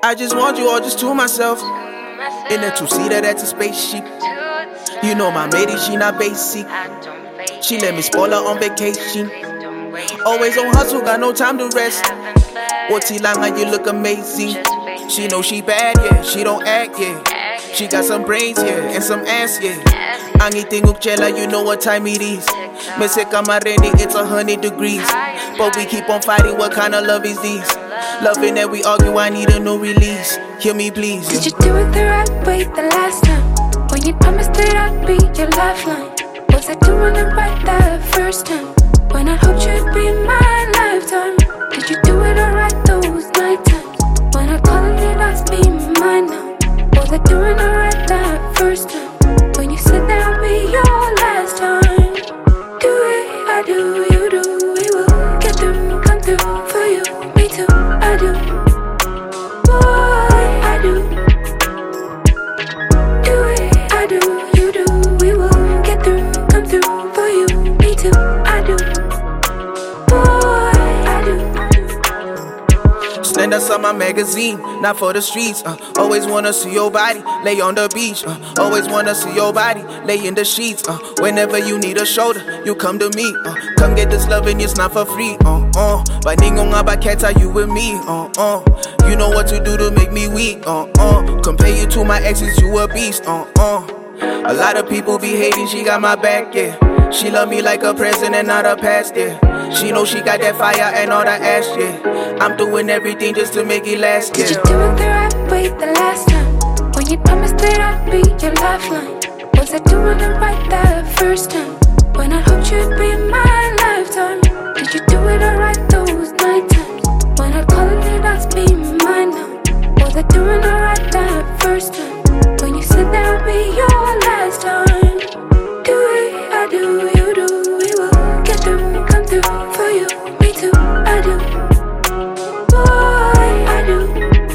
I just want you all just to myself. In a two-seater, that's a spaceship. You know my lady, she not basic. She let me spoil her on vacation. Always on hustle, got no time to rest. Oti langa, you look amazing. She know she bad, yeah, she don't act, yeah. She got some brains, yeah, and some ass, yeah. Anything ukchela, you know what time it is. Me se kamareni, it's 100 degrees. But we keep on fighting, what kind of love is this? Loving that we argue, I need a new release. Hear me please, yeah. Did you do it the right way the last time? When you promised that I'd be your lifeline? Was I doing it right that first time? When I hoped you'd be my lifetime? Did you do it alright those night times? When I called it, I'd be mine now. Was I doing alright that first time? When you said that I'd be your last time? Do it, I do, you do, we will get through, come through for you, me too, I do. Boy, I do. Do it, I do, you do, we will get through, come through for you, me too, I do. Boy, I do. Slender Summer magazine, not for the streets. Always wanna see your body, lay on the beach. Always wanna see your body, lay in the sheets. Whenever you need a shoulder, you come to me. Come get this loving, it's not for free. But ningo ngabaketa, you with me. You know what to do to make me weak. Compare you to my exes, you a beast. A lot of people be hating, she got my back, yeah. She love me like a present and not a past, yeah. She know she got that fire and all that ash, yeah. I'm doing everything just to make it last, yeah. Did you do it the right way the last time? When you promised that I'd be your lifeline? Was I doing it right that first time? When I hoped you'd be my lifetime? Did you do it alright those night times? When I called it, I'd be mine now. Was I doing alright that first time? When you said that I'd be your last time? Do it, I do, you do, we will get through, come through for you, me too, I do. Boy, I do.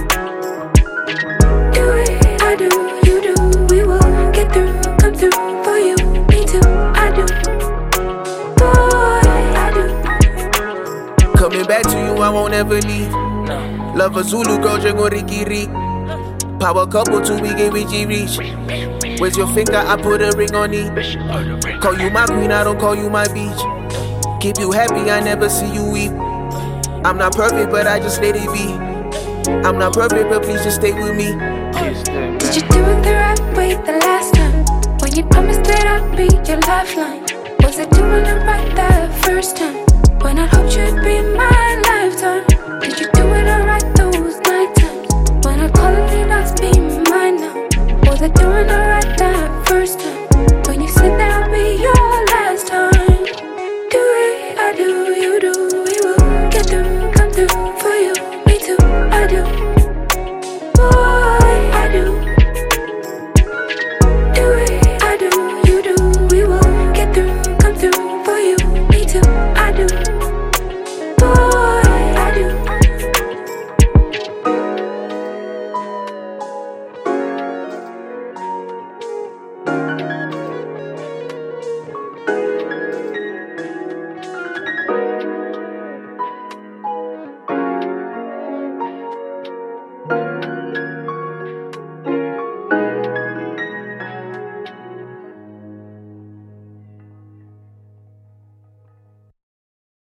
Do it, I do, you do, we will get through, come through for you, me too, I do. Boy, I do. Coming back to you, I won't ever leave. Love a Zulu girl, Django Rikiri. Power couple till we get reach. Where's your finger? I put a ring on it. Call you my queen, I don't call you my beach. Keep you happy, I never see you weep. I'm not perfect, but I just let it be. I'm not perfect, but please just stay with me. Did you do it the right way the last time? When you promised that I'd be your lifeline? Was I doing it right that first time? When I hoped you'd be my lifetime? Did you do it alright those night times? When I called it, I'd be mine now. Was I doing alright?